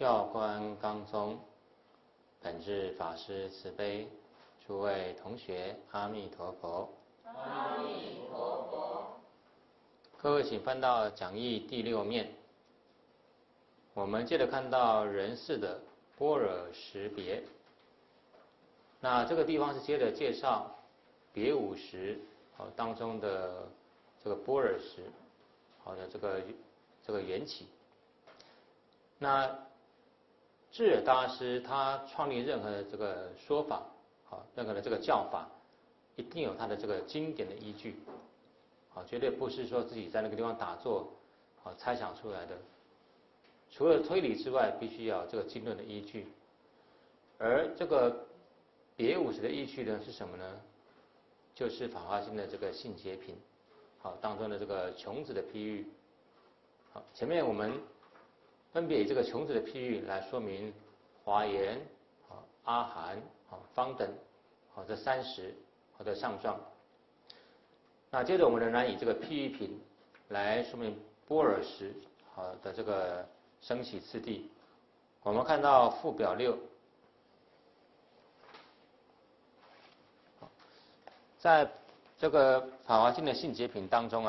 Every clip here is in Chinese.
教官刚宗，本智法师慈悲，诸位同学，阿弥陀佛。 阿弥陀佛。 各位请翻到讲义第6面，我们接着看到人事的般若识别。那这个地方是接着介绍别五识当中的这个般若识的这个缘起。那智者大师他创立任何的这个说法，任何的这个教法，一定有他的这个经典的依据，绝对不是说自己在那个地方打坐猜想出来的。除了推理之外，必须要有这个经论的依据。而这个别五识的依据呢是什么呢？就是法华经的这个性结品当中的这个穷子的譬喻。前面我们分别以这个穷子的譬喻来说明华严、阿含、方等这30的相状。那接着我们仍然以这个譬喻品来说明般若识的这个升起次第。我们看到附表6，在这个法华经的性结品当中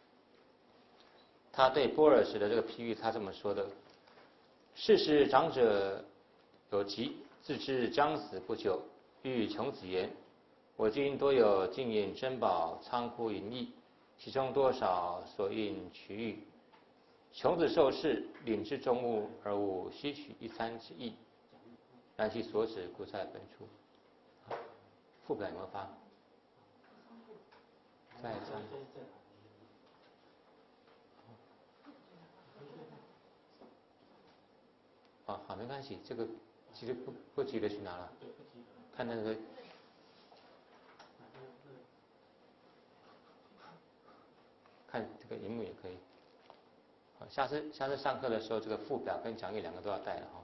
他对般若识的这个譬喻，他这么说的：是时长者有疾，自知将死不久，欲穷子言：我今多有金银珍宝，仓库盈溢，其中多少所应取予？穷子受事，领之重物，而无吸取一餐之意，然其所指，故在本处。附表有没有发？在。好，没关系，这个其实不急着去拿了，看那个。看这个荧幕也可以。下次上课的时候，这个附表跟讲义2个都要带了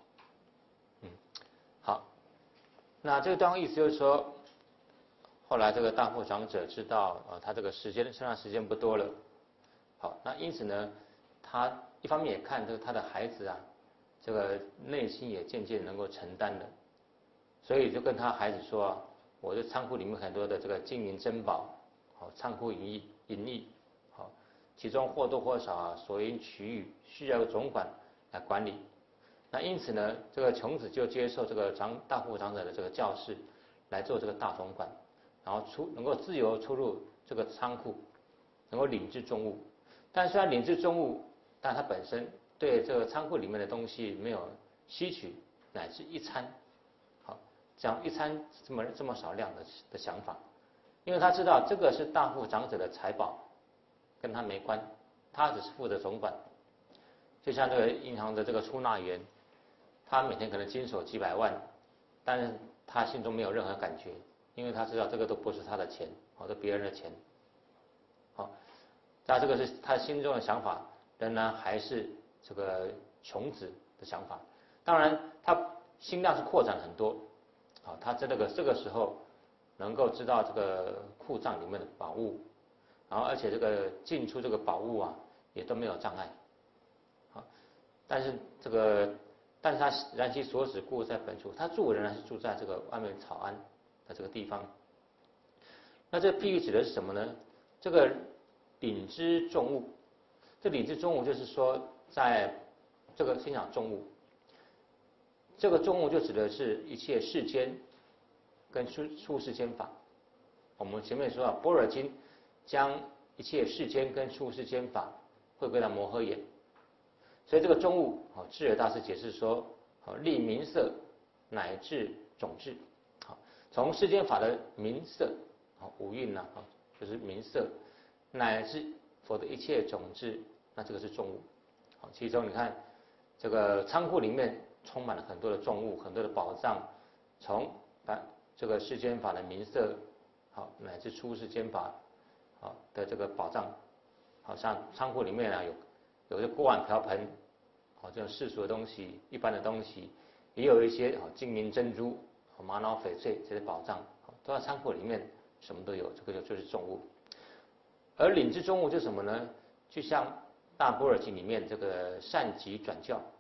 好，那这个段落意思就是说，后来这个大富长者知道他这个剩下时间不多了。好，那因此呢，他一方面也看这个他的孩子这个内心也渐渐能够承担了，所以就跟他孩子说我这仓库里面很多的这个金银珍宝，仓库盈溢，其中或多或少所应取予，需要总管来管理。那因此呢，这个穷子就接受这个大富长者的这个教示，来做这个大总管，然后能够自由出入这个仓库，能够领知重物。但虽然领知重物，但他本身对这个仓库里面的东西没有吸取，乃至一餐，这样一餐这么少量的想法，因为他知道这个是大富长者的财宝，跟他没关，他只是负责总管。就像这个银行的这个出纳员，他每天可能经手几百万，但是他心中没有任何感觉，因为他知道这个都不是他的钱，都别人的钱。那这个是他心中的想法，仍然还是这个穷子的想法。当然，他心量是扩展很多，他在这个时候能够知道这个库藏里面的宝物，然后而且这个进出这个宝物也都没有障碍。但是他然其所指，故在本处，他住仍然是住在这个外面草庵的这个地方。那这譬喻指的是什么呢？这个领知重物，这领知重物就是说，在这个先讲重物，这个重物就指的是一切世间跟出世间法。我们前面说般若经将一切世间跟出世间法会归到摩诃眼，所以这个重物智者大师解释说，立名色乃至种智，从世间法的名色五蕴就是名色，乃至佛的一切种智，那这个是重物。其中你看这个仓库里面充满了很多的重物，很多的宝藏，从这个世间法的名色乃至出世间法的这个宝藏，好像仓库里面有些锅碗瓢盆，这种世俗的东西，一般的东西，也有一些金银珍珠、玛瑙翡翠这些宝藏，都在仓库里面，什么都有，这个就是重物。而领知重物就是什么呢？就像大般若经里面这个善极转教，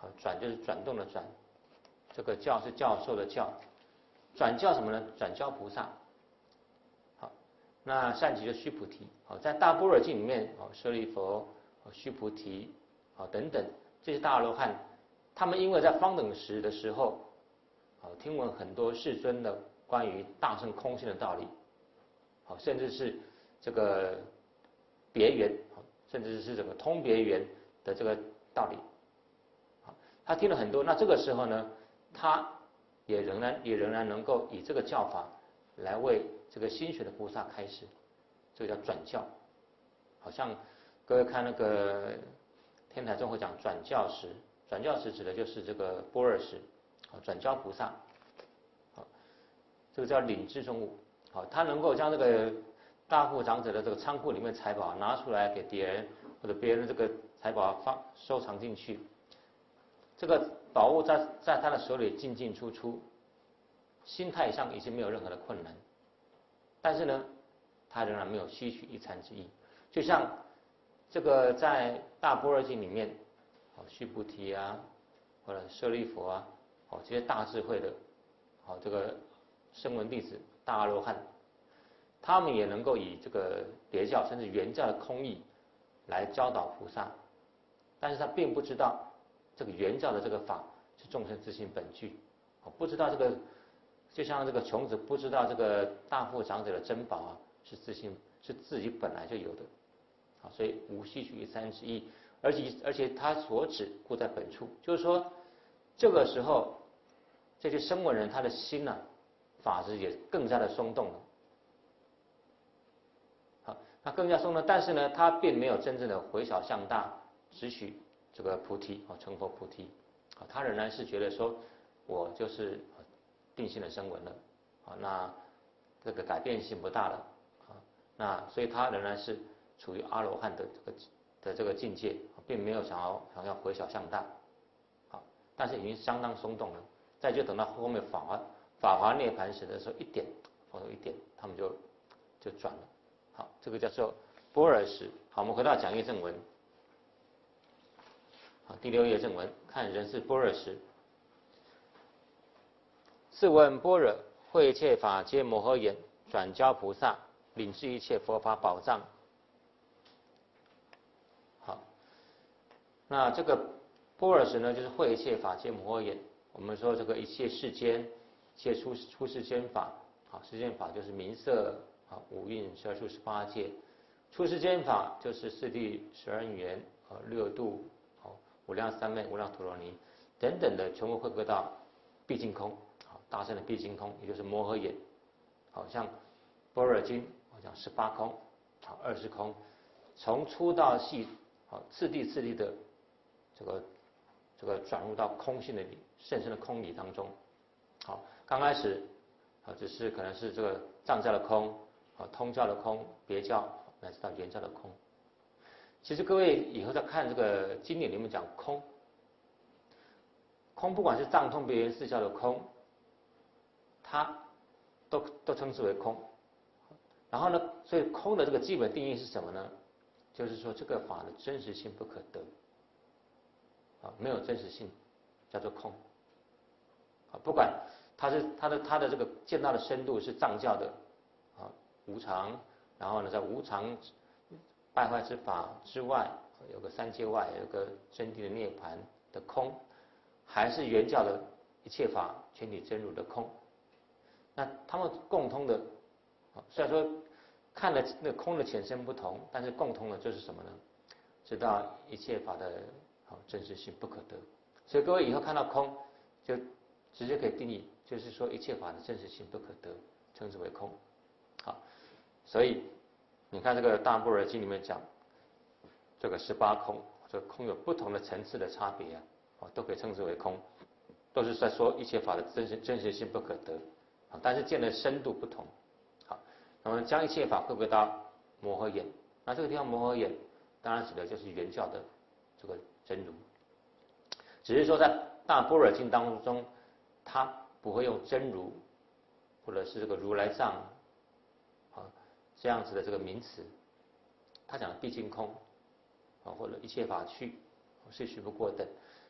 转就是转动的转，这个教是教授的教，转教什么呢？转教菩萨。好，那善集就须菩提。好，在大般若经里面，舍利弗、须菩提，等等这些大阿罗汉，他们因为在方等时的时候，听闻很多世尊的关于大乘空性的道理，甚至是这个别圆，甚至是这个通别圆的这个道理，他听了很多。那这个时候呢，他也仍然能够以这个教法来为这个新学的菩萨开示，这个叫转教。好像各位看那个天台宗会讲转教时，转教时指的就是这个般若时，转教菩萨，这个叫领智众物。他能够将这个大富长者的这个仓库里面财宝拿出来给别人，或者别人的这个财宝收藏进去，这个宝物在他的手里进进出出，心态上已经没有任何的困难，但是呢，他仍然没有吸取一餐之意。就像这个在大般若经里面，须菩提啊，或者舍利弗啊，这些大智慧的，这个声闻弟子、大阿罗汉，他们也能够以这个别教甚至原教的空义来教导菩萨，但是他并不知道这个原教的这个法是众生自性本具，不知道这个，就像这个穷子不知道这个大富长者的珍宝啊是自己本来就有的，所以无吸取一餐之意，而且他所指故在本处，就是说这个时候这些声闻人他的心呢，法执也更加的松动了。他更加松动，但是呢，他并没有真正的回小向大，直取这个菩提，成佛菩提。他仍然是觉得说，我就是定性的声闻了，那这个改变性不大了，那所以他仍然是处于阿罗汉的这个境界，并没有想要回小向大，但是已经相当松动了。再就等到后面法华涅槃时的时候，一点，他们就转了。好，这个叫做般若时。好，我们回到讲义正文。好，第6页正文，看人是般若时。是闻般若，会一切法皆摩诃眼，转教菩萨，领知一切佛法宝藏。好，那这个般若时呢，就是会一切法皆摩诃眼。我们说这个一切世间，一切出世间法，世间法就是名色。五蕴12处18界，出世间法就是四谛12因缘，六度，无量三昧、无量陀罗尼等等的，全部汇归到毕竟空，大乘的毕竟空，也就是摩诃眼。好像般若经讲18空，20空，从粗到细，次第的这个转入到空性的甚深的空理当中。好，刚开始只是可能是这个藏教的空。通教的空，别教乃至到原教的空。其实各位以后在看这个经典里面讲空，不管是藏通别圆四教的空，它都称之为空。然后呢，所以空的这个基本定义是什么呢？就是说这个法的真实性不可得，没有真实性，叫做空。不管它的这个见到的深度是藏教的。无常，然后呢，在无常败坏之法之外，有个三界外，有个真谛的涅槃的空，还是原教的一切法全体真如的空。那他们共通的，虽然说看的那个空的浅深不同，但是共通的就是什么呢？知道一切法的真实性不可得。所以各位以后看到空，就直接可以定义，就是说一切法的真实性不可得，称之为空。好。所以你看这个大般若经里面讲这个18空，这个空有不同的层次的差别都可以称之为空，都是在说一切法的真实性不可得，但是见的深度不同。好，那么将一切法汇归到摩诃眼，那这个地方摩诃眼当然指的就是原教的这个真如，只是说在大般若经当中，它不会用真如或者是这个如来藏这样子的这个名词，他讲的毕竟空，或者一切法去，是虚不过等，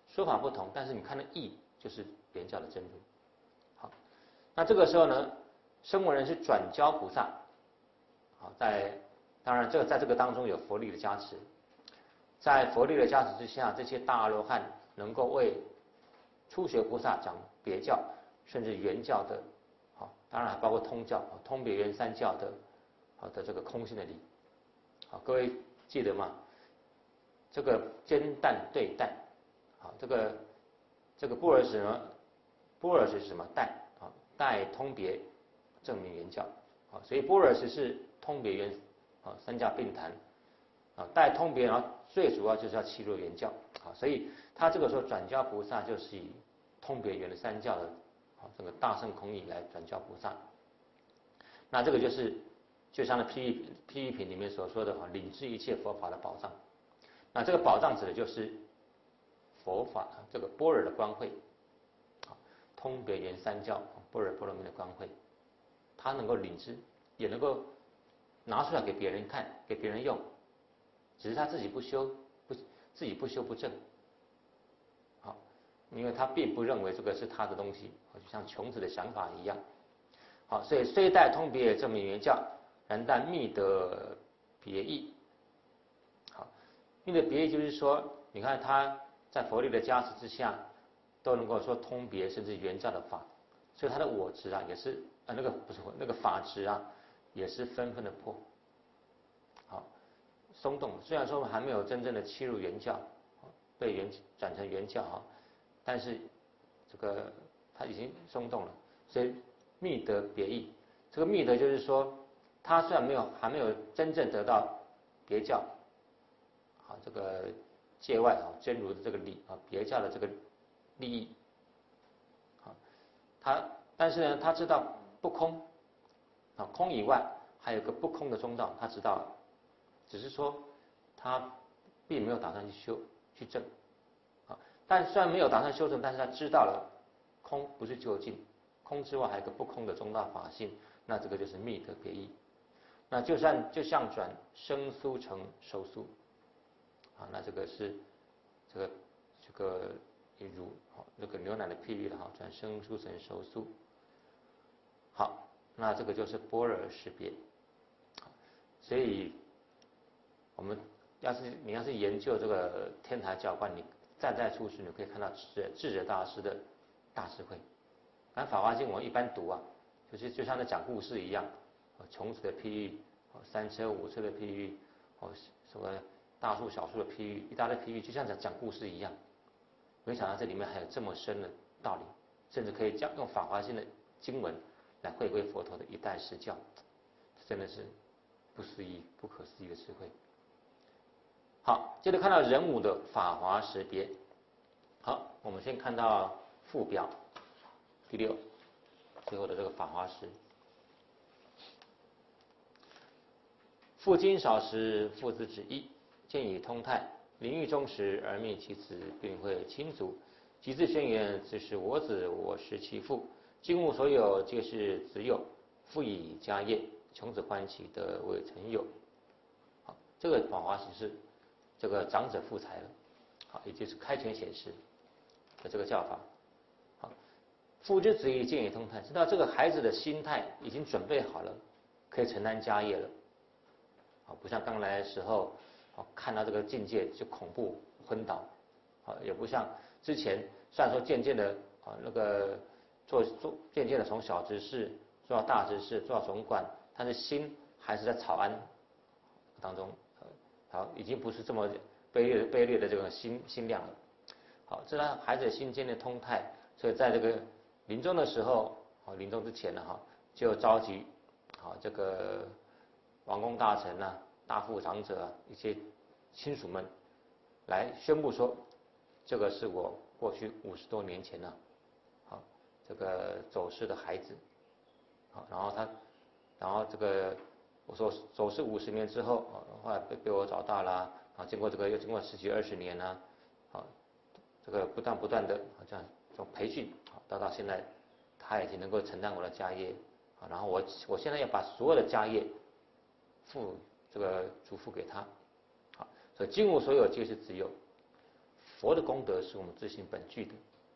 说法不同，但是你看的义就是原教的真如。好，那这个时候呢，声闻人是转交菩萨。好，当然在这个当中有佛力的加持，在佛力的加持之下，这些大阿罗汉能够为初学菩萨讲别教，甚至原教的，好，当然还包括通教、通别圆三教的这个空性的理。好，各位记得吗？这个兼淡对淡，好，这个般若是什么？般若是什么？淡，啊，带通别证明原教，啊，所以般若是通别圆，啊，三教并谈，啊，带通别，然后最主要就是要契入原教，啊，所以他这个时候转交菩萨就是以通别圆的三教的，啊，这个大乘空义来转交菩萨。那这个就像那譬喻品里面所说的，啊，领知一切佛法的宝藏。那这个宝藏指的就是佛法这个般若的光慧，通别圆三教般若波罗蜜的光慧，他能够领知，也能够拿出来给别人看，给别人用，只是他自己不修不正，好，因为他并不认为这个是他的东西，就像穷子的想法一样。好，所以虽带通别证明原教，然但密得别义。密得别义就是说，你看他在佛力的加持之下，都能够说通别甚至原教的法，所以他的我执啊也是那个法执啊也是纷纷的破，好松动。虽然说还没有真正的契入原教，被转成原教哈，但是这个他已经松动了，所以密得别义。这个密得就是说，他虽然还没有真正得到别教。啊，这个界外啊真如的这个理啊，别教的这个利益，啊，但是呢，他知道不空，啊，空以外还有个不空的中道，他知道了，只是说他并没有打算去证，啊，但虽然没有打算修正，但是他知道了空不是究竟，空之外还有个不空的中道法性，那这个就是密得别义，那就像转生酥成熟酥。啊，那这个是这个乳那个牛奶的譬喻了哈，转生酥成熟酥。好，那这个就是般若识别。所以我们你要是研究这个天台教观，你再出去，你可以看到智者大师的大智慧。反正《法华经》我们一般读啊，就像在讲故事一样，穷子的譬喻，三车五车的譬喻，什么大树小树的譬喻，一大堆譬喻，就像讲故事一样。没想到这里面还有这么深的道理，甚至可以用《法华经》的经文来回归佛陀的一代实教，真的是不可思议的智慧。好，接着看到人物的法华识别。好，我们先看到附表第6，最后的这个法华识。复经少时，父子指意，见以通泰，临狱终时，而命其子，并会亲族。即自宣言：此是我子，我识其父。今物所有，皆是子有。复以家业，穷子欢喜，得为成有。好，这个法华识是这个长者附财了，好，也就是开权显示的这个教法。好，父之子意，见以通泰，知道这个孩子的心态已经准备好了，可以承担家业了。不像刚来的时候，看到这个境界就恐怖昏倒，也不像之前，虽然说渐渐的那个渐渐的从小执事做到大执事，做到总管，但是心还是在草庵当中，好，已经不是这么卑劣的这个心量了。好，这让孩子的心间的通泰，所以在这个临终的时候，临终之前呢，就召集这个王公大臣啊、大富长者啊一些亲属们来宣布说，这个是我过去50多年前呢，这个走失的孩子，然后这个我说走失50年之后，后来被我找到了，经过又经过10几20年呢，这个不断的这样这种培训，到现在他已经能够承担我的家业，然后我现在要把所有的家业嘱付给他，好，所以今物所有皆是子有。 佛的功德是我们自性本具的。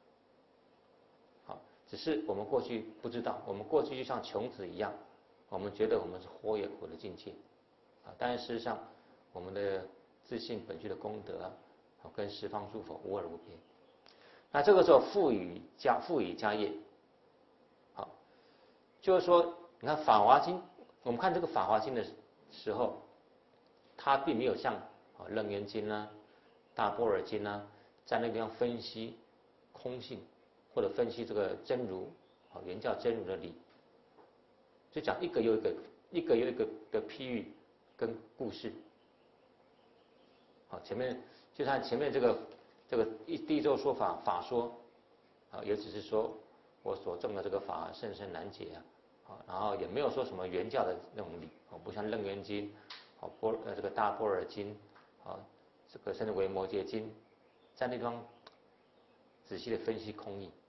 好，只是我们过去不知道，我们过去就像穷子一样，我们觉得我们是活也活的境界，但是事实上我们的自性本具的功德跟十方诸佛无二无别。那这个时候赋予家业，好，就是说，你看《法华经》，我们看这个《法华经》的时候，它并没有像《楞严经》啊、大般若经啊，在那个地方分析空性，或者分析这个真如原教真如的理，就讲一个又一个的譬喻跟故事。好，前面就像前面这个第一周说法说，也只是说我所证的这个法甚深难解然后也没有说什么原教的那种理，不像楞严经，这个大般若经，这个甚至维摩诘经，在那地方仔细的分析空义。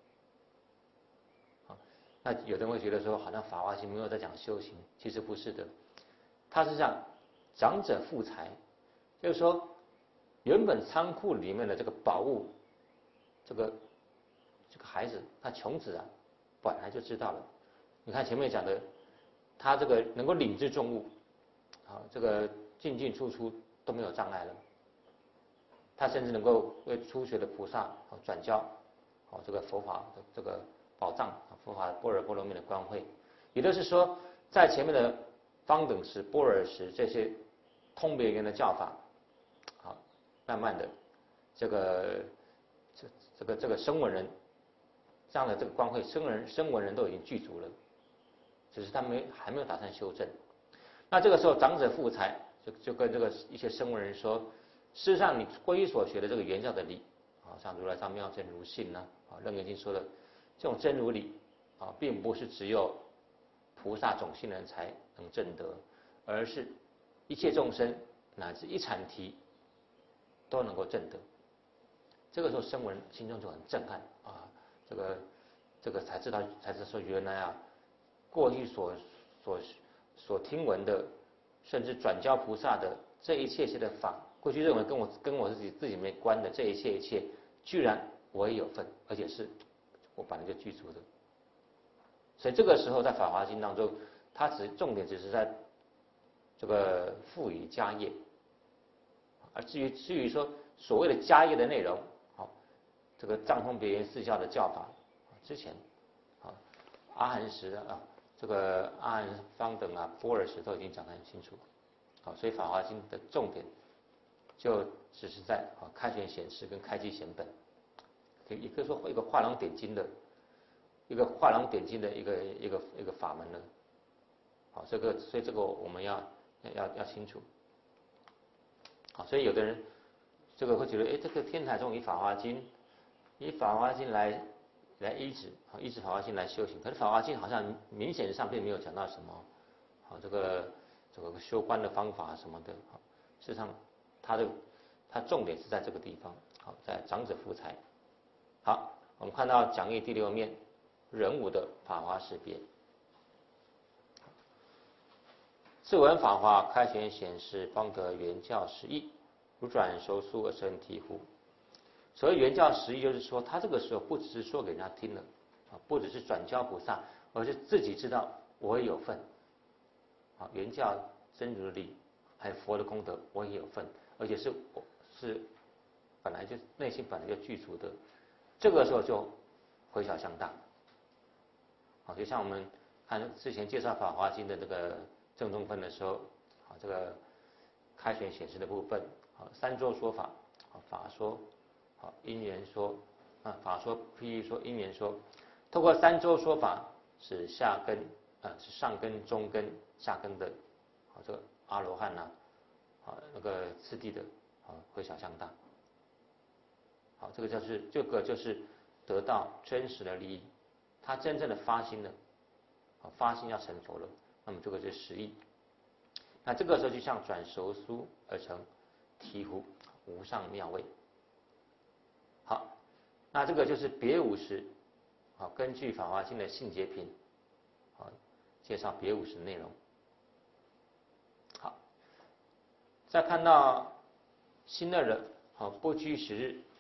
那有的人会觉得说，好像《法华经》没有在讲修行，其实不是的，它是讲长者富财，就是说原本仓库里面的这个宝物，这个孩子他穷子本来就知道了。你看前面讲的，他这个能够领知众物，这个进进出出都没有障碍了，他甚至能够为初学的菩萨转交这个佛法的这个宝藏，佛法般若波罗蜜的光慧。也就是说，在前面的方等识、般若识这些通别圆的教法，慢慢的这个声闻人这样的这个光慧，声闻人都已经具足了，只是他还没有打算修正。那这个时候长者富财，就跟这个一些声闻人说，事实上你过去所学的这个原教的理，像如来藏妙真如性楞严经说的这种真如理并不是只有菩萨种性人才能证得，而是一切众生乃至一禅提都能够证得。这个时候声闻心中就很震撼这个才知道说，原来过去所听闻的，甚至转交菩萨的这一切的法，过去认为跟我自己没关的这一切，居然我也有份，而且是我本来就具足的。所以这个时候在《法华经》当中，它重点只是在这个赋予家业，而至于说所谓的家业的内容，这个藏通别圆四教的教法之前阿含识这个阿含方等般若识都已经讲得很清楚。所以《法华经》的重点就只是在开权显示跟开机显本，也可以说一个画龙点睛的一个法门了。所以这个我们要清楚。所以有的人这个会觉得，这个天台宗以法华经来依止《法华经》来修行，可是《法华经》好像明显上并没有讲到什么这个修观的方法什么的。事实上它重点是在这个地方，在长者富财。好，我们看到讲义第6面人物的法华识别。自闻法华开权显示，方得原教实义，如转熟疏而生醍醐。所谓原教实义，就是说他这个时候不只是说给人家听了不只是转交菩萨，而是自己知道我也有份原教真如理还有佛的功德我也有份，而且是本来就内心本来就具足的。这个时候就回小向大。就像我们看之前介绍《法华经》的这个正宗分的时候，这个开权显示的部分三周说法，法说因缘说法说譬喻说因缘说，透过三周说法，使下根是上根中根下根的这个阿罗汉那个次第的回小向大。这个就是得到真实的利益，他真正的发心了发心要成佛了，那么这个是实义。那这个时候就像转熟疏而成醍醐，无上妙味。好，那这个就是别五识根据《法华经》的性解品介绍别五识内容。好，再看到心乐的不拘时日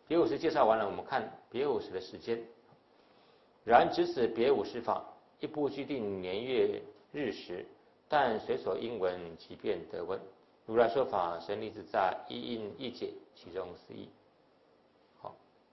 别五十介绍完了，我们看别五十的时间。然只此别五十法，亦不拘定年月日时，但随所应闻，即便得闻。如来说法，神力自在，一因一解，其中四义。好，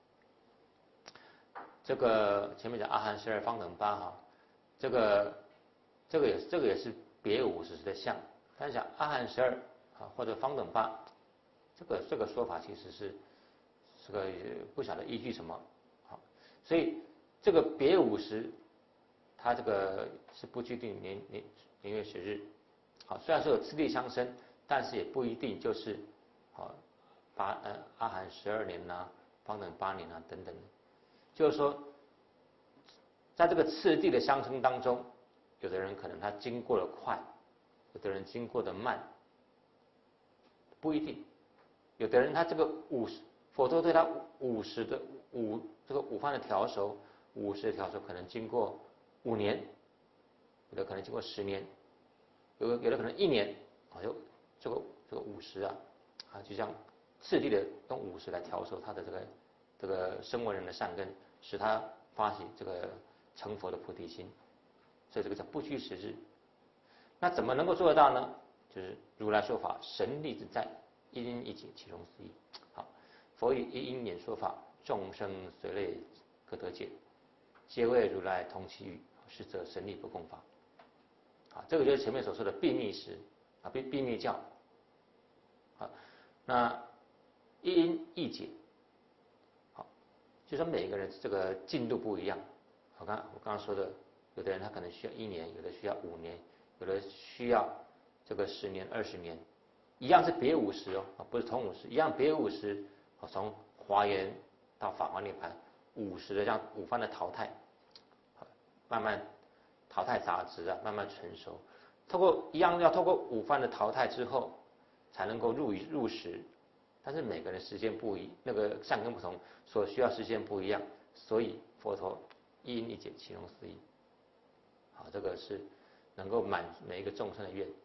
这个前面讲阿含12方等8哈，这个也是别五十的相，但是讲阿含12啊或者方等8，这个说法其实是这个不晓得依据什么。好，所以这个别五十，它这个是不拘定年月时日。好，虽然说有次第相生，但是也不一定就是好阿含12年呐、方等8年啊等等的。就是说，在这个次第的相生当中，有的人可能他经过的快，有的人经过的慢，不一定。有的人他这个佛陀对他这个五方的调熟，50的调熟可能经过5年，有的可能经过10年，有的可能1年，有这个50啊，就像次第的用50来调熟他的这个声闻人的善根，使他发起这个成佛的菩提心，所以这个叫不拘时日。那怎么能够做得到呢？就是如来说法，神力自在，一因一解，其中四义。好，佛以一因演说法，众生随类各得解，皆谓如来同其语，实则神力不共法。啊，这个就是前面所说的秘密时啊，秘密教。好，那一因一解，好，就说每个人这个进度不一样。我刚刚说的，有的人他可能需要1年，有的需要5年，有的需要这个10年、20年，一样是别50哦，不是同50，一样别50，从华严到法华涅槃，50的这样五方的淘汰，慢慢淘汰杂质啊，慢慢成熟。要透过五方的淘汰之后，才能够入实。但是每个人时间不一，那个善根不同，所需要时间不一样，所以佛陀一因一解，其中四义。好，这个是能够满每一个众生的愿。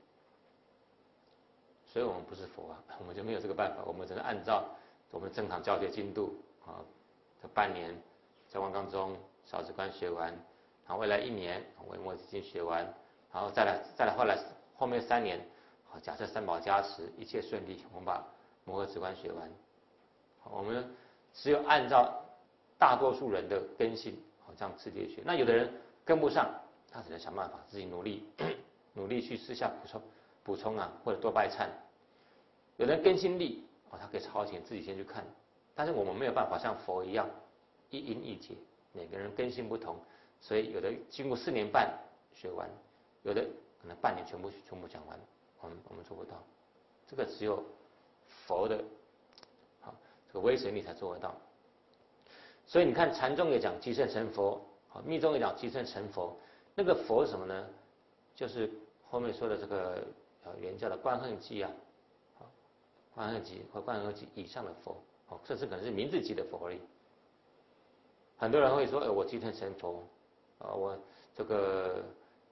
所以我们不是佛啊，我们就没有这个办法，我们只能按照我们正常教学进度啊，这半年在万纲中少止观学完，然后未来1年维摩诘经学完，然后再来后面3年，好，假设三宝加持一切顺利，我们把摩诃止观学完。我们只有按照大多数人的根性，好，这样次第学。那有的人跟不上，他只能想办法自己努力去私下补充啊，或者多拜忏。有人根性力，他可以超前自己先去看。但是我们没有办法像佛一样一因一解，每个人根性不同，所以有的经过4年半学完，有的可能半年全部讲完，我们做不到。这个只有佛的这个威神力才做得到。所以你看禅宗也讲即圣成佛，密宗也讲即圣成佛。那个佛是什么呢？就是后面说的这个原教的观恨寂啊，观恨寂或观恨寂以上的佛，甚至可能是名字级的佛而已。很多人会说，我即圣成佛，我这个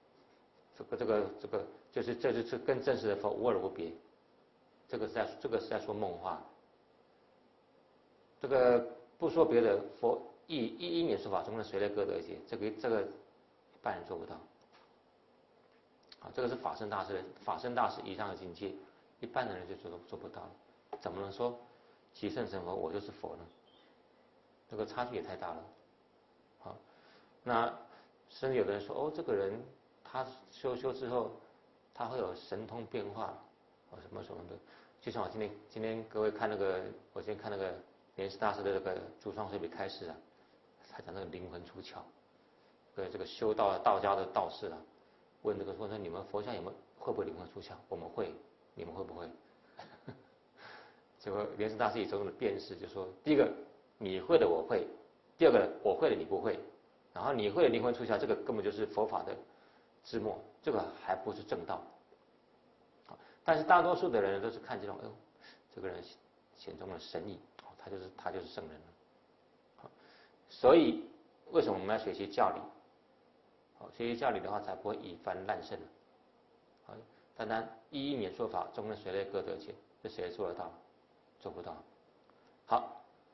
就是跟真实的佛无二无别。这个是在说梦话。这个不说别的，佛一因演说法中的随类各得解，这个一般人做不到。这个是法身大师以上的境界，一般的人就做不到了。怎么能说即圣成佛我就是佛呢？这个差距也太大了。好，那甚至有的人说，这个人他修之后，他会有神通变化，什么的。就像我今天各位看我今天看那个莲师大师的这个主创随笔开示啊，他讲那个灵魂出窍，这个修道家的道士啊，问这个说你们佛教会不会灵魂出窍？我们会，你们会不会？结果莲师大师以种种的辨识，就说第一个你会的我会，第二个我会的你不会，然后你会的灵魂出窍，这个根本就是佛法的之末，这个还不是正道。但是大多数的人都是看这种，这个人显中的神意，他就是圣人了。所以为什么我们要学习教理？学习教理的话，才不会以凡滥圣。单单一因演说法，众生随类各得解，这谁做得到？做不到。好，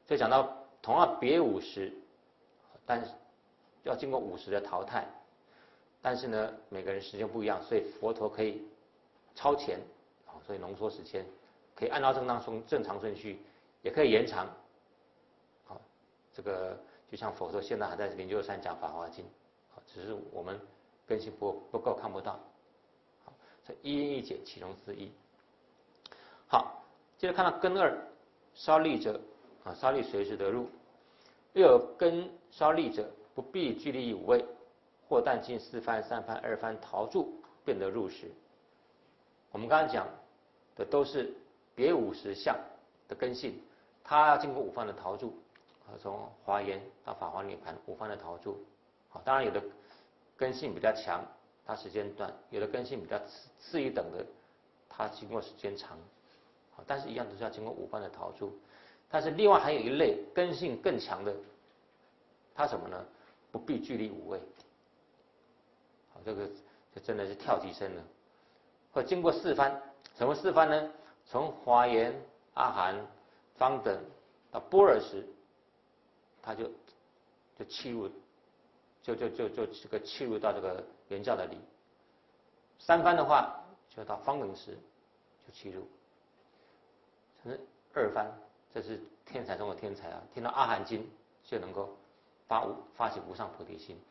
所以讲到同样别五十，但是要经过50的淘汰，但是呢每个人时间不一样，所以佛陀可以超前，所以浓缩时间，可以按照正常顺序，也可以延长。这个就像佛陀现在还在灵鹫山讲《法华经》，只是我们根性不够看不到。这一因一解其中之一。好，接着看到根二，稍利者稍利随时得入。又有根稍利者，不必具立五位，或但经4番、3番、2番陶铸，便得入时。我们刚才讲的都是别50相的根性，它要经过5番的陶铸，从华严到法华涅槃5番的陶铸。当然有的根性比较强，它时间短；有的根性比较次一等的，它经过时间长。但是一样都是要经过5番的陶铸。但是另外还有一类根性更强的，它什么呢？不必具立五位。这真的是跳级生了。会经过4番，什么4番呢？从华严、阿含、方等到般若时，他就契入，这个契入到这个原教的理。3番的话，就到方等时就契入。2番，这是天才中的天才啊！听到阿含经就能够发起无上菩提心。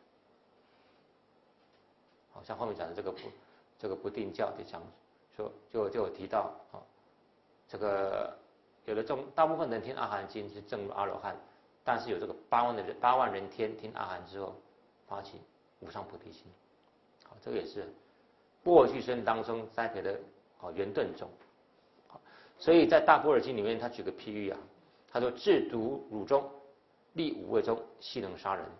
好像后面讲的这个不定教就讲说就有提到这个有的大部分人听阿含经是证入阿罗汉，但是有这个8万人天听阿含之后发起无上菩提心。好，这个也是过去生当中栽培的圆顿种。所以在大般若经里面，他举个譬喻啊，他说制毒乳中，立5位中，悉能杀人。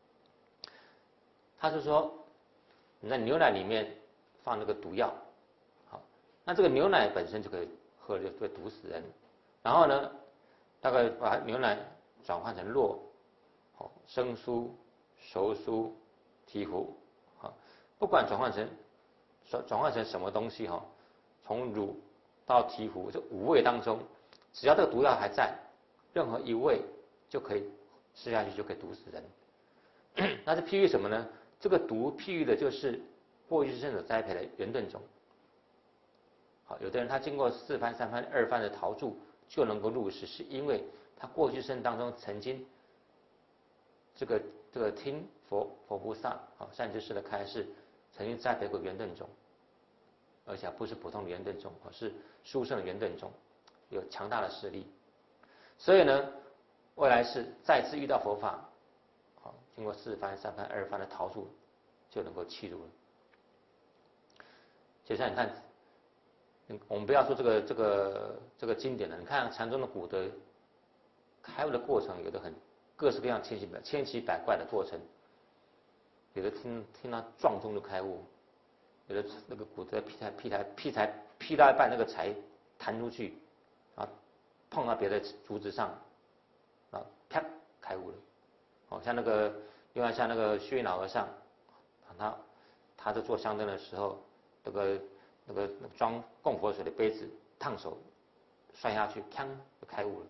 他是说你在牛奶里面放那个毒药，好，那这个牛奶本身就可以喝了就会毒死人。然后呢，大概把牛奶转换成酪、生酥、熟酥、醍醐，不管转换成什么东西从乳到醍醐这5味当中，只要这个毒药还在，任何一味就可以吃下去，就可以毒死人。那是譬喻什么呢？这个毒譬喻的就是过去生所栽培的圆顿种。好，有的人他经过4番、3番、2番的陶铸就能够入时，是因为他过去生当中曾经这个听佛菩萨善知识的开示，曾经栽培过圆顿种，而且不是普通的圆顿种，而是殊胜的圆顿种，有强大的势力。所以呢，未来是再次遇到佛法，经过4番、3番、2番的陶铸，就能够契入了。就像你看，我们不要说这个经典了，你看禅宗的古德开悟的过程，有的很各式各样千奇百怪的过程，有的听他撞钟就开悟，有的那个古德劈到一半，那个柴弹出去，碰到别的竹子上，啪开悟了。像另外像那个虚云老和尚，他在做香灯的时候，那个装供佛水的杯子烫手，摔下去，锵就开悟了。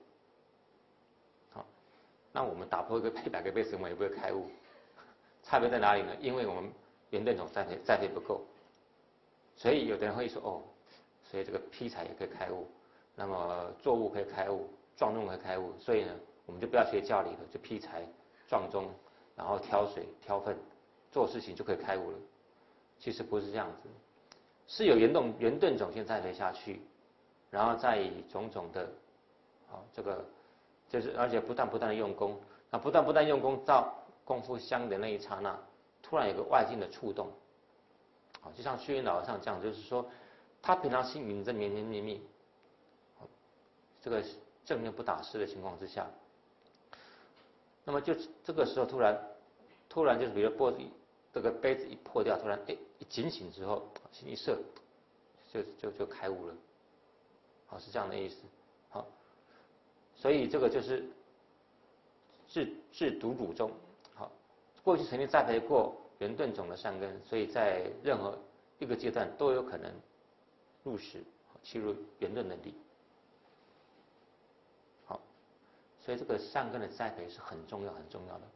那我们打破100个杯子，我们也不会开悟，差别在哪里呢？因为我们圆顿种栽培不够，所以有的人会说所以这个劈柴也可以开悟，那么作物可以开悟，撞钟可以开悟，所以呢，我们就不要学教理了，就劈柴、撞钟，然后挑水、挑粪，做事情就可以开悟了。其实不是这样子，是有圆顿种先栽培下去，然后再以种种的这个就是而且不断的用功，那不断用功到功夫相的那一刹那，突然有个外境的触动，就像虚云老和尚这样，就是说他平常心明正绵绵密密，这个正念不打湿的情况之下，那么就这个时候突然就是比如这个杯子一破掉，突然一警醒之后，心一摄，就开悟了，是这样的意思。所以这个就是制毒乳中，过去曾经栽培过圆顿种的善根，所以在任何一个阶段都有可能入时，契入圆顿的理。 所以这个善根的栽培是很重要很重要的。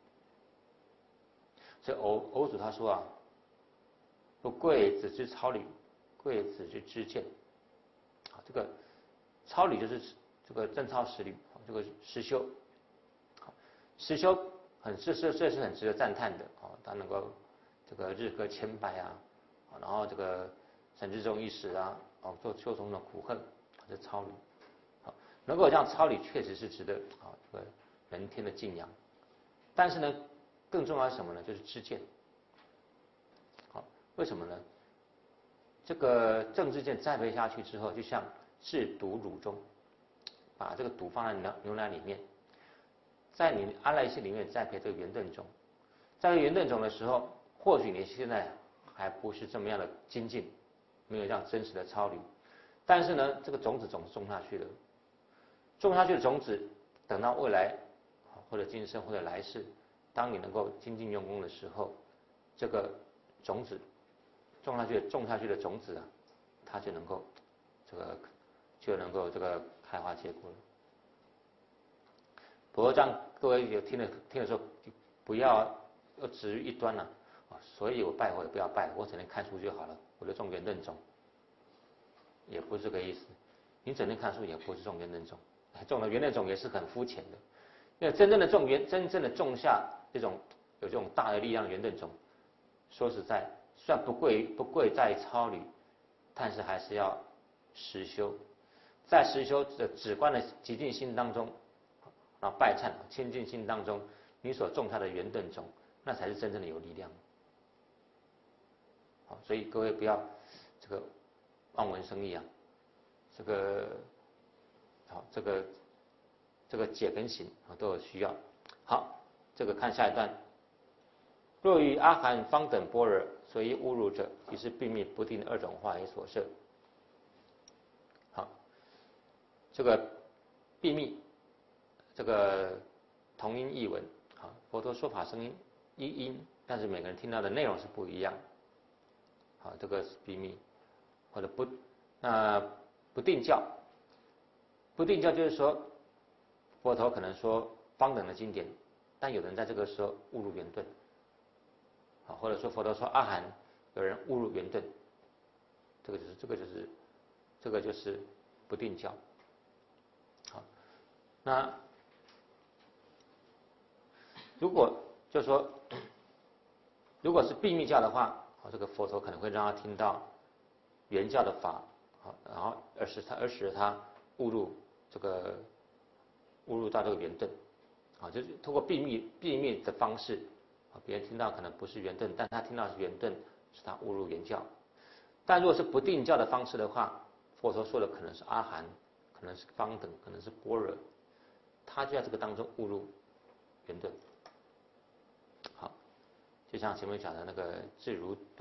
所以偶主他说啊，不贵子之操履，贵子之知见。啊，这个操履就是这个正操实履，这个实修。实修这是很值得赞叹的啊，他能够这个日割千百啊，然后这个神之中一时啊，做修从的苦恨，这操履。好，能够这样操履确实是值得啊这个人天的敬仰。但是呢，更重要是什么呢？就是知见。好，为什么呢？这个正知见栽培下去之后，就像制毒乳中，把这个毒放在牛奶里面，在你阿赖耶里面栽培这个圆顿种。在圆顿种的时候，或许你现在还不是这么样的精进，没有这样真实的操履，但是呢，这个种子总是种下去了。种下去的种子，等到未来或者今生或者来世，当你能够精进用功的时候，这个种子种下去的种子啊，它就能够这个开花结果了。不过这样各位有听的时候，不要止于一端了啊。所以我拜我也不要拜，我只能看书就好了，我就种圆顿种，也不是这个意思。你整天看书也不是种圆顿种，种了圆顿种也是很肤浅的。因为真正的种下有这种大的力量的圆顿种，说实在，虽然不贵在操履，但是还是要实修。在实修的止观的极静心当中，然后拜忏清净心当中，你所种下的圆顿种，那才是真正的有力量。好，所以各位不要这个望文生义啊，这个解跟行啊都有需要。好，这个看下一段。若于阿含方等般若，所以误入者，即是并灭不定的二种化为所摄。好，这个并灭，这个同音异文，好，佛陀说法声音一音，但是每个人听到的内容是不一样。好，这个是并灭，或者不定教。不定教就是说，佛陀可能说方等的经典，但有人在这个时候误入圆顿。啊，或者说佛陀说阿含，有人误入圆顿，这个就是不定教。好，那如果就是说，如果是并密教的话，这个佛陀可能会让他听到原教的法，然后使他误入到这个圆顿，就是通过并密的方式。别人听到可能不是圆顿，但他听到是圆顿，是他误入圆教。但如果是不定教的方式的话，佛陀说的可能是阿含，可能是方等，可能是般若，他就在这个当中误入圆顿。好，就像前面讲的那个制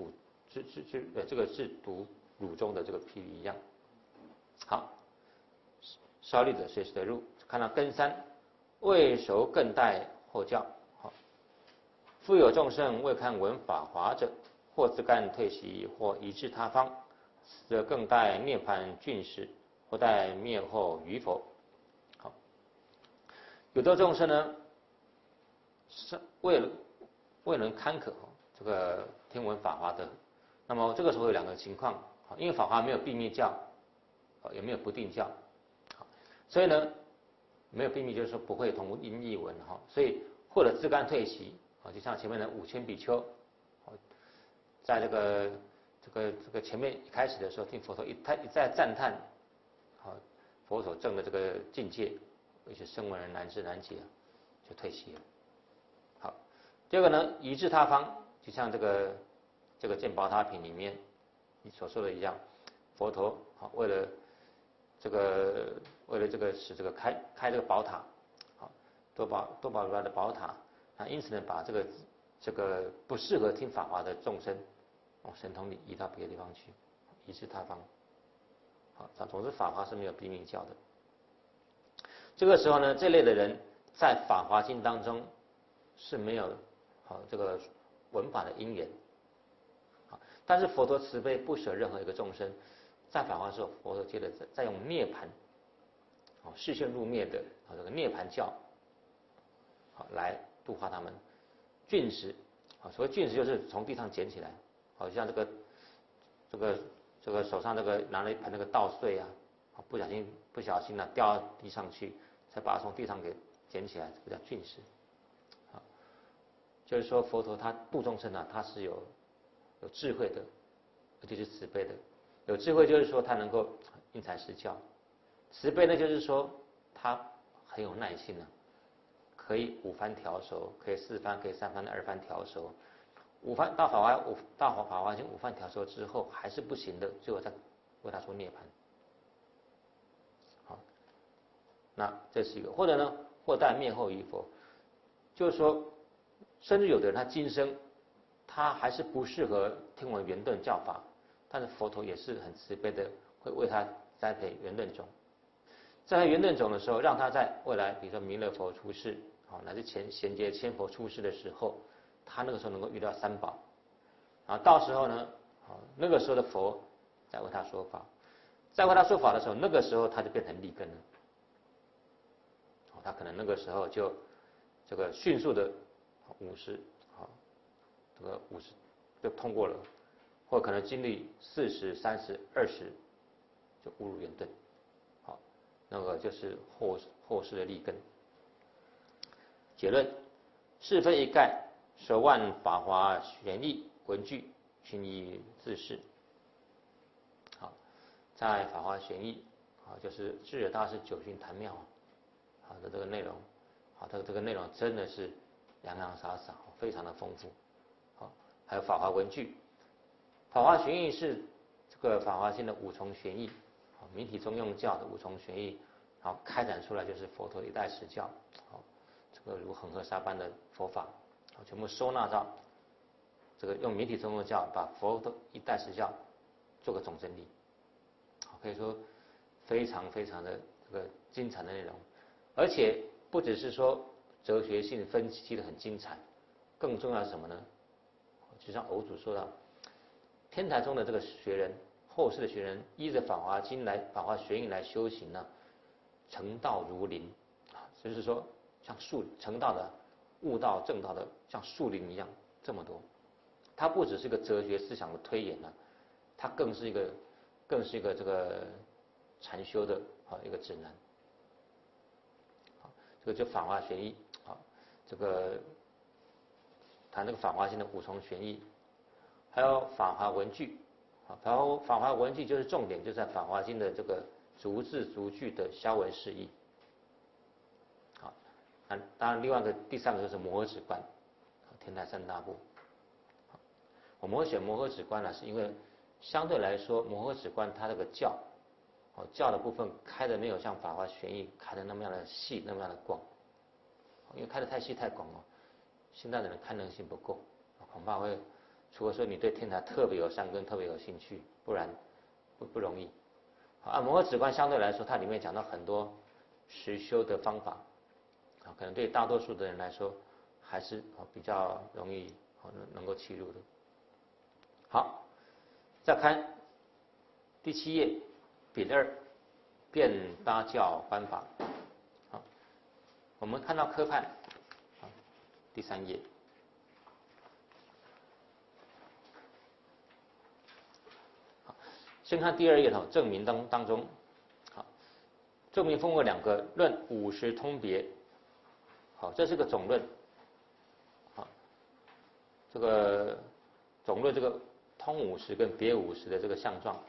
毒乳中的这个譬喻一样。好，烧栗者随时得入，看到根三，未熟更待后教。复有众生未看闻法华者，或自甘退席，或移至他方，此则更待涅槃峻时，或待灭后与否。好，有的众生呢，是未能堪可这个听闻法华的，那么这个时候有两个情况，因为法华没有并密教，也没有不定教，所以呢，没有并密就是说不会同音译文哈，所以或者自甘退席。就像前面的5000比丘，在这个前面一开始的时候，听佛陀一再赞叹，佛所证的这个境界，有些声闻人难知难解，就退席了。好，第二个呢，移至他方，就像这个见宝塔品里面你所说的一样，佛陀为了这个使这个开这个宝塔，多宝如来的宝塔。因此呢，把这个不适合听法华的众生，神通力移到别的地方去，移至他方。好，总之法华是没有并密教的。这个时候呢，这类的人在法华经当中是没有这个闻法的因缘。但是佛陀慈悲不舍任何一个众生，在法华的时候，佛陀接着再用涅槃视线入灭的这个涅槃教来度化他们。菌石所谓菌石就是从地上捡起来，好像这个手上这个拿了一盆那个稻穗啊，不小心掉到地上去，才把它从地上给捡起来，这个叫菌石。就是说佛陀他度众生他是有智慧的，而且是慈悲的。有智慧就是说他能够因材施教，慈悲呢就是说他很有耐心可以5番调熟，可以4番，可以3番、2番调熟。到法华经5番调熟之后还是不行的，最后再为他说涅槃。那这是一个。或者呢，或待灭后于佛，就是说，甚至有的人他今生他还是不适合听闻圆顿教法，但是佛陀也是很慈悲的，会为他栽培圆顿种。在圆顿种的时候，让他在未来，比如说弥勒佛出世，乃至贤劫千佛出世的时候，他那个时候能够遇到三宝，然后到时候呢，那个时候的佛再为他说法，在为他说法的时候，那个时候他就变成利根了。他可能那个时候就这个迅速的50，这个50就通过了，或可能经历40、30、20就误入圆顿，那个就是后世的利根。结论：是非一概，手腕法华玄义文具，均以自是。在法华玄义就是智者大师九旬坛妙的这个内容，这个内容真的是洋洋洒洒，非常的丰富。还有法华文具，法华玄义是这个法华经的5重玄义，明体中用教的5重玄义，然后开展出来就是佛陀一代实教，这个如恒河沙般的佛法，全部收纳到这个用明体中用教把佛陀一代实教做个总整理，可以说非常非常的这个精彩的内容。而且不只是说哲学性分析的很精彩，更重要是什么呢？就像偶主说到，天台中的这个学人，后世的学人，依着《法华经》来《法华玄义》来修行成道如林，就是说像成道的、悟道正道的，像树林一样这么多。它不只是一个哲学思想的推演它更是一个这个禅修的一个指南。这个就法华玄义这个谈这个法华经的5重玄义，还有法华文具法华文具就是重点就在法华经的这个逐字逐句的消文释义。当然另外第3个就是摩诃止观，天台3大部。我们会选摩诃止观是因为相对来说摩诃止观它这个教的部分开的没有像法华玄义开的那么样的细，那么样的广，因为开的太细太广现在的人堪能性不够，恐怕会，除非说你对天台特别有善根，特别有兴趣，不然不容易。摩诃止观相对来说，它里面讲到很多实修的方法，可能对大多数的人来说还是比较容易能够契入的。好，再看第7页丙2辩八教观法。我们看到科判第3页。先看第2页证明当中，证明分为2个论50通别，这是个总论，这个总论这个通50跟别50的这个相状。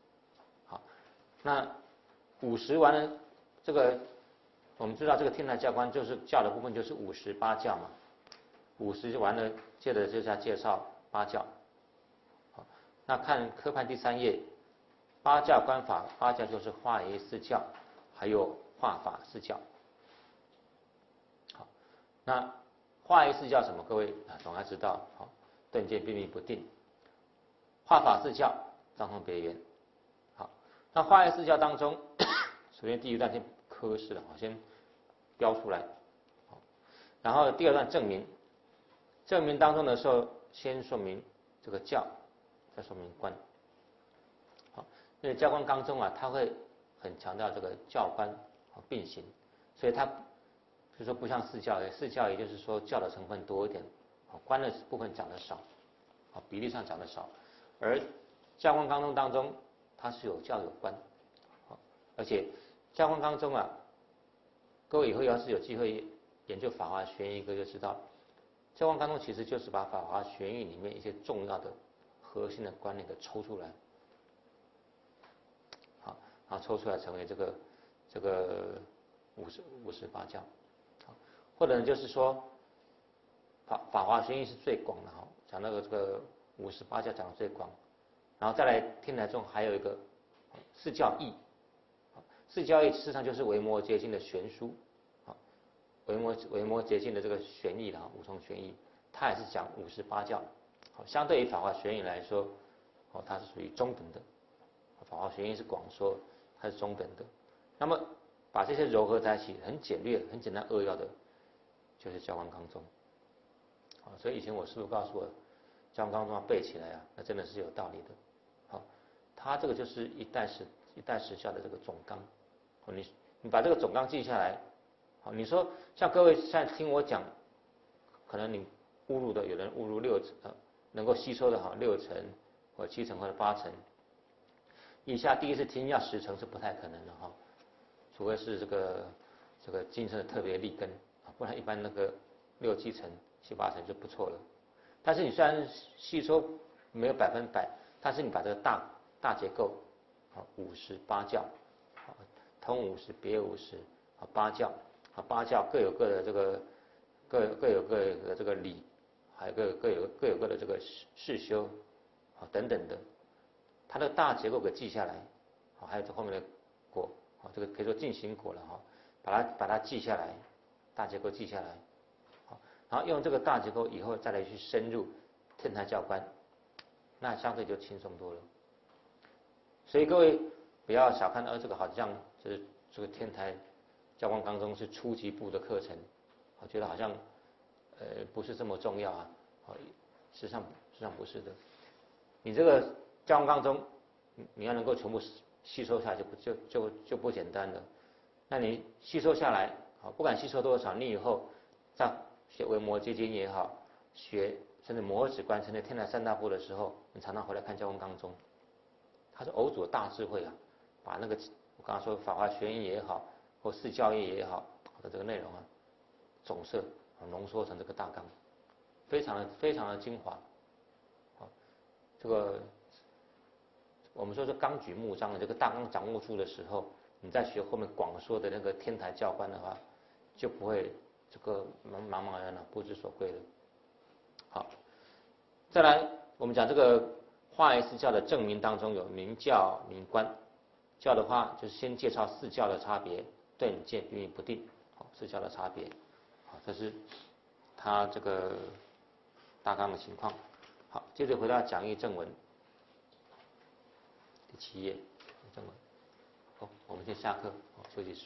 那50完了，这个我们知道这个天台教观就是教的部分就是58教嘛，50就完了，接着就要介绍8教。那看科判第3页，8教观法，8教就是化仪4教，还有化法4教。那化仪4教什么？各位总该知道，顿渐并密不定。化法4教，藏通别圆。那化仪4教当中，首先第一段先科示了，先标出来，然后第2段证明，证明当中的时候先说明这个教，再说明观。因为教观纲中它会很强调这个教观并行，所以它就是说不像四教义，四教义就是说教的成分多一点，观的部分讲的少，比例上讲的少，而教观纲宗当中它是有教有观，而且教观纲宗啊，各位以后要是有机会研究法华玄义，各位就知道，教观纲宗其实就是把法华玄义里面一些重要的核心的观念给抽出来，然后抽出来成为这个58教，或者就是说法华玄义是最广的讲那个这个58教讲的最广，然后再来天台宗还有一个四教义，四教义事实上就是维摩诘经的玄书，维摩诘经的这个玄义五重玄义，它也是讲58教，相对于法华玄义来说，它是属于中等的，法华玄义是广说，它是中等的。那么把这些糅合在一起，很简略、很简单扼要的，就是教观纲宗。所以以前我师父告诉我，教观纲宗要背起来那真的是有道理的。它这个就是一代时下的这个总纲，你把这个总纲记下来，你说像各位现在听我讲，可能你误入的有人误入能够吸收的6成或7成或者8成，以下第一次听要10成是不太可能的除非是这个精神的特别利根，不然一般那个6、7成、7、8成就不错了。但是你虽然吸收没有100%，但是你把这个大结构58教，通50别508教，8教各有各的这个各有各的这个理，还有各有各的这个事修等等的，它的大结构给记下来，还有这后面的果，这个可以说进行果了把它记下来，大结构记下来，然后用这个大结构以后再来去深入天台教观，那相对就轻松多了。所以各位不要小看这个好像就是这个天台教观纲宗是初级部的课程，我觉得好像不是这么重要事实上不是的。你这个教观纲宗你要能够全部吸收下来就不简单了。那你吸收下来不管吸收多少，你以后在学维摩诘经也好，学甚至摩诃止观，甚至天台3大部的时候，你常常回来看教观纲宗，它是偶主的大智慧把那个我刚刚说法华玄义也好，或四教义也好的这个内容总摄浓缩成这个大纲，非常的精华。这个我们说是纲举目张的这个大纲掌握住的时候，你再学后面广说的那个天台教观的话，就不会这个茫茫然不知所归了。好，再来我们讲这个华严四教的正名当中有明教、明观。教的话就是先介绍四教的差别，顿渐并运不定，四教的差别，这是它这个大纲的情况。好，接着回到讲义正文第7页正文。我们先下课，休息10分。